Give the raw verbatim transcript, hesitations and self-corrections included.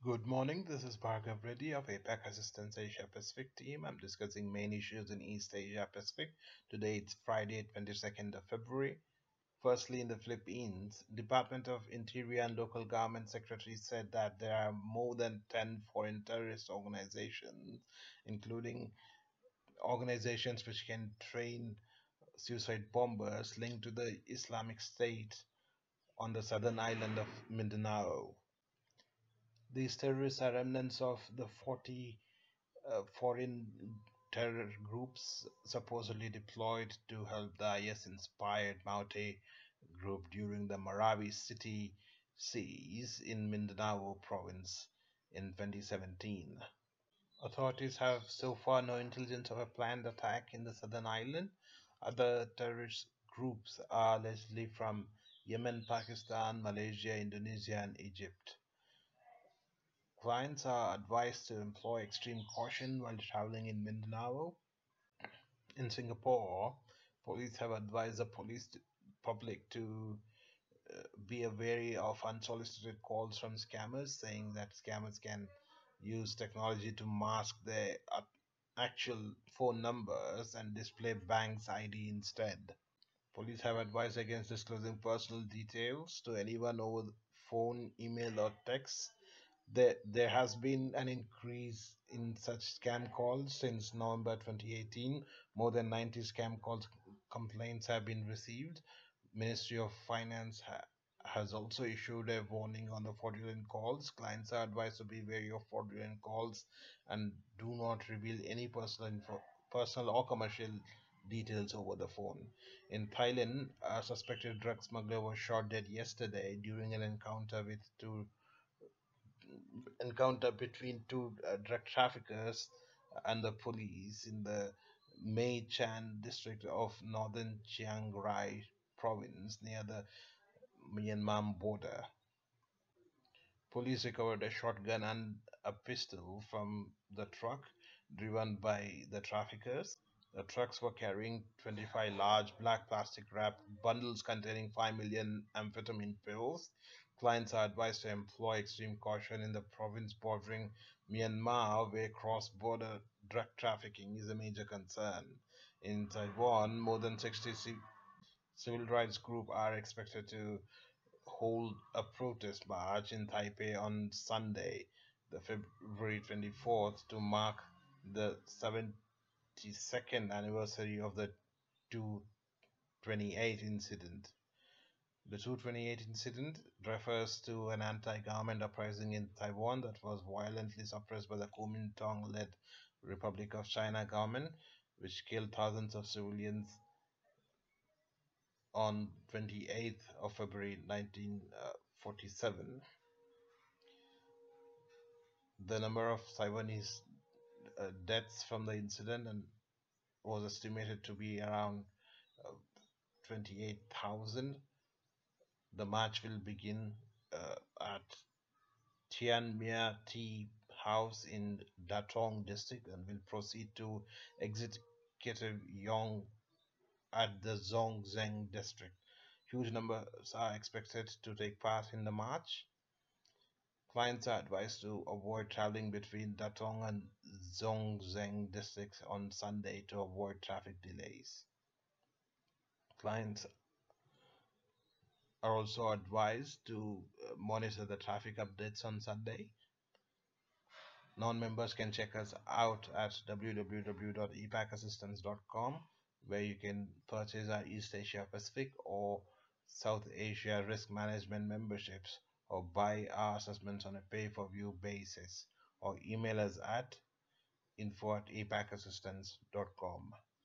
Good morning. This is Bhargav Reddy of APAC Assistance Asia Pacific team. I'm discussing main issues in East Asia Pacific. Today it's Friday, twenty-second of February. Firstly, in the Philippines, Department of Interior and Local Government Secretary said that there are more than ten foreign terrorist organizations, including organizations which can train suicide bombers linked to the Islamic State on the southern island of Mindanao. These terrorists are remnants of the forty uh, foreign terror groups supposedly deployed to help the I S-inspired Maute group during the Marawi city siege in Mindanao province in twenty seventeen. Authorities have so far no intelligence of a planned attack in the southern island. Other terrorist groups are allegedly from Yemen, Pakistan, Malaysia, Indonesia, and Egypt. Clients are advised to employ extreme caution while traveling in Mindanao. In Singapore, police have advised the police to, public to uh, be wary of unsolicited calls from scammers, saying that scammers can use technology to mask their uh, actual phone numbers and display bank's I D instead. Police have advised against disclosing personal details to anyone over the phone, email, or text. There, there has been an increase in such scam calls since November twenty eighteen. More than ninety scam calls complaints have been received. Ministry of Finance ha has also issued a warning on the fraudulent calls. Clients are advised to be wary of fraudulent calls and do not reveal any personal info, personal or commercial details over the phone. In Thailand, a suspected drug smuggler was shot dead yesterday during an encounter with two encounter between two uh, drug traffickers and the police in the Mei Chan district of northern Chiang Rai province near the Myanmar border. Police recovered a shotgun and a pistol from the truck driven by the traffickers. The trucks were carrying twenty-five large black plastic wrapped bundles containing five million amphetamine pills. Clients are advised to employ extreme caution in the province bordering Myanmar, where cross border drug trafficking is a major concern. In Taiwan, more than sixty ci- civil rights groups are expected to hold a protest march in Taipei on Sunday, the February twenty-fourth, to mark the seventy-second anniversary of the two twenty-eight incident. The two twenty-eight incident refers to an anti-government uprising in Taiwan that was violently suppressed by the Kuomintang-led Republic of China government, which killed thousands of civilians on twenty-eighth of February nineteen forty-seven. The number of Taiwanese uh, deaths from the incident and was estimated to be around uh, twenty-eight thousand. The march will begin uh, at Tian Mia Tea House in Datong district and will proceed to Executive Yong at the Zhongzheng district. Huge numbers are expected to take part in the march. Clients are advised to avoid traveling between Datong and Zhongzheng districts on Sunday to avoid traffic delays. Clients are also advised to uh, monitor the traffic updates on Sunday. Non-members can check us out at w w w dot e pac assistance dot com, where you can purchase our East Asia Pacific or South Asia risk management memberships or buy our assessments on a pay-per-view basis, or email us at info at e pac assistance dot com.